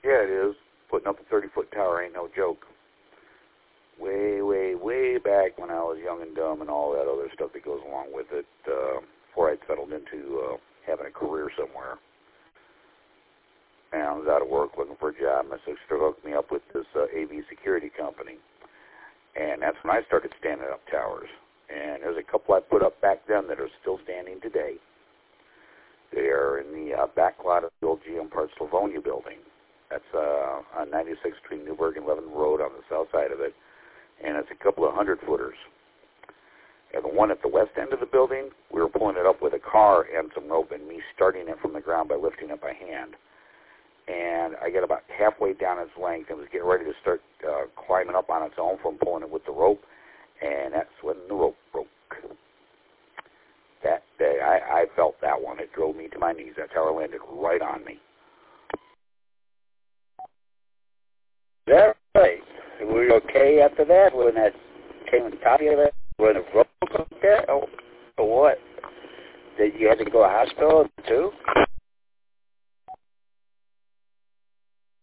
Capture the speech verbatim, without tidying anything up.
Yeah, it is. Putting up a thirty-foot tower ain't no joke. Way, way, way back when I was young and dumb and all that other stuff that goes along with it, uh, before I'd settled into uh, having a career somewhere. And I was out of work looking for a job. My sister hooked me up with this uh, A V security company. And that's when I started standing up towers. And there's a couple I put up back then that are still standing today. They are in the uh, back lot of the old G M Parts Livonia building. That's uh, on ninety-sixth Street, Newburgh and Leaven Road on the south side of it. And it's a couple of hundred-footers. And the one at the west end of the building, we were pulling it up with a car and some rope and me starting it from the ground by lifting it by hand. And I got about halfway down its length and was getting ready to start uh, climbing up on its own from pulling it with the rope. And that's when the rope broke. That day, I, I felt that one. It drove me to my knees. That tower landed right on me. Is that right? Were you okay after that when that came on top of you? When the rope up there? Or, or what? Did you have to go to the hospital too?